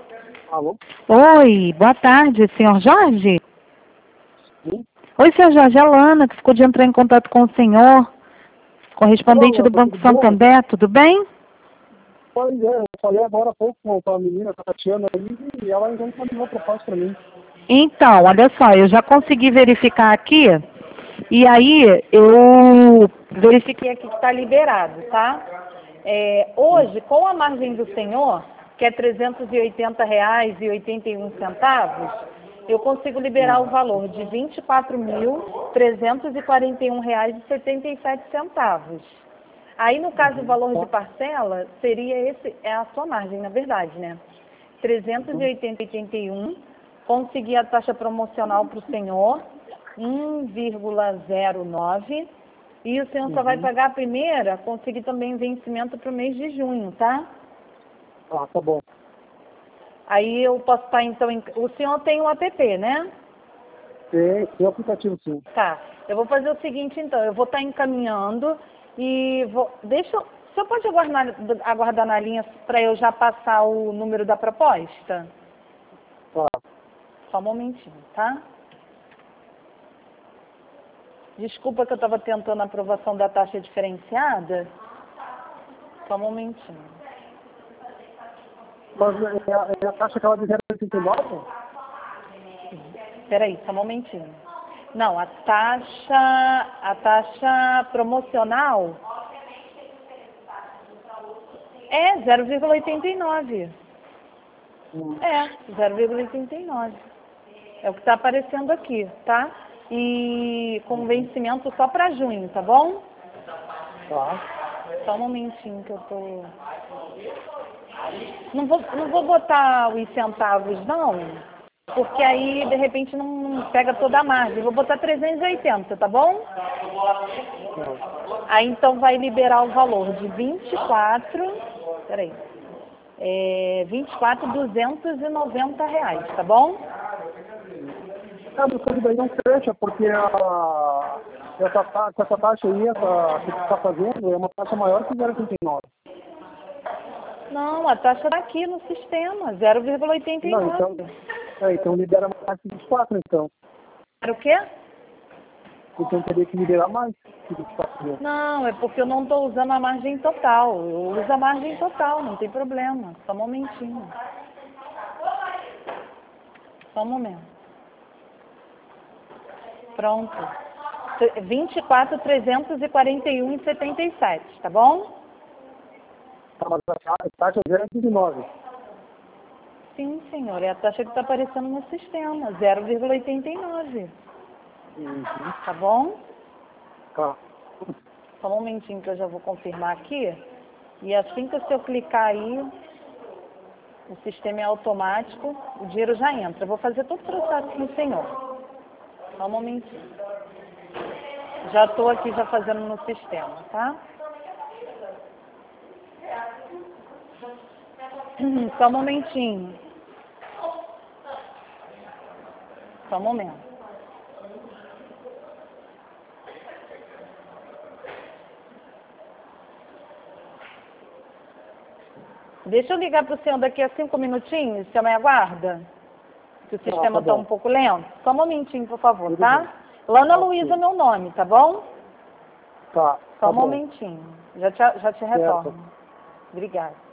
Alô? Oi, boa tarde, senhor Jorge? Sim? Oi, senhor Jorge, é a Lana, que ficou de entrar em contato com o senhor, correspondente Olá, do Banco tudo bom? Santander, tudo bem? Pois é, eu falei agora há pouco com a menina, com a Tatiana ali, e ela então mandou uma proposta para mim. Então, olha só, eu já consegui verificar aqui, e aí eu verifiquei aqui que está liberado, tá? Hoje, com a margem do senhor, que é R$ 380,81, eu consigo liberar o valor de R$ 24.341,77. Aí, no caso, o valor de parcela seria é a sua margem, na verdade, né? 380,81. Consegui a taxa promocional para o senhor, 1,09. E o senhor só vai pagar a primeira, consegui também vencimento para o mês de junho, tá? Ah, tá bom. Aí eu posso estar, então, o senhor tem um app, né? Tem aplicativo sim. Tá. Eu vou fazer o seguinte, então, eu vou estar encaminhando e vou... o senhor pode aguardar na linha para eu já passar o número da proposta? Tá. Só um momentinho, tá? Desculpa que eu estava tentando a aprovação da taxa diferenciada. Só um momentinho. Mas é a taxa que ela de 0,89? Peraí, só um momentinho. Não, a taxa promocional é 0,89. É, 0,89. É o que está aparecendo aqui, tá? E com vencimento só para junho, tá bom? Tá. Só um momentinho que eu tô... Não vou botar os centavos, não, porque aí, de repente, não pega toda a margem. Vou botar 380, tá bom? Tá. Aí, então, vai liberar o valor de 24.290 reais, tá bom? Ah, mas isso daí não fecha, porque com essa taxa aí, que você está fazendo, é uma taxa maior que 0,89. Não, a taxa tá aqui no sistema, Não, 0,89. então libera mais que 24, então. Era o quê? Então teria que liberar mais que 24 mil. Não, é porque eu não estou usando a margem total. Eu uso a margem total, não tem problema. Só um momentinho. Só um momento. Pronto. 24.341,77, tá bom? Tá, mas a taxa é 0,89. Sim, senhor. É a taxa que está aparecendo no sistema, 0,89. Tá bom? Tá. Só um momentinho que eu já vou confirmar aqui. E assim que eu clicar aí, o sistema é automático, o dinheiro já entra. Eu vou fazer todo o processo com o senhor. Só um momentinho. Já estou aqui já fazendo no sistema, tá? Só um momentinho. Só um momento. Deixa eu ligar para o senhor daqui a 5 minutinhos, o senhor me aguarda? Que o sistema está bom. um pouco lento. Só um momentinho, por favor, Tudo tá? bem. Lana Ok. Luísa é meu nome, tá bom? Tá, Só tá um bom. momentinho. Já te retorno. Certo. Obrigada.